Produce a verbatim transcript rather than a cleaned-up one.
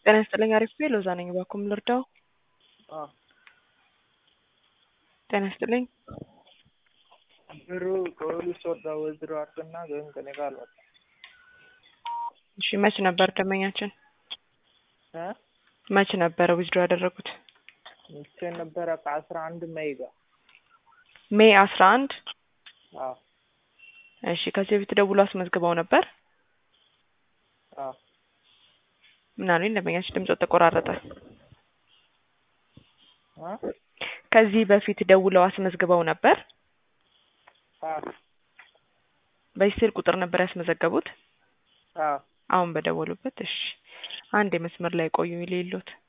ጤና ይስጥልኝ አሪፍ ቤ ሎዛ ነኝ ባኩም ልርዳው አዎ ጤና ይስጥልኝ ብሩ ከፖሊስ ወጣ ወዝሮ አርጥና ግን ከኔ ጋር አልወጣም። እሺ መች ነበር ደመኛችን እ መች ነበር ዊዝድሮ ያደረጉት? መቼ ነበር? ከአስራ አንድ ሜይ ጋር ሜይ አስራ አንድ አዎ እሺ ከዚህ በፊት ደውሎ አስመዝግበው ነበር? አዎ ምን አሉኝ? ደመኛችን ድምጽ ተቆራረጠ። አ ከዚህ በፊት ደውለው አስመዝግበው ነበር? አዎ በዚህ ስልክ ቁጥር ነበር ያስመዘገቡት? አዎ አሁን በደወሉበት። እሺ አንድ መስመር ላይ ቆዩ ይልሉት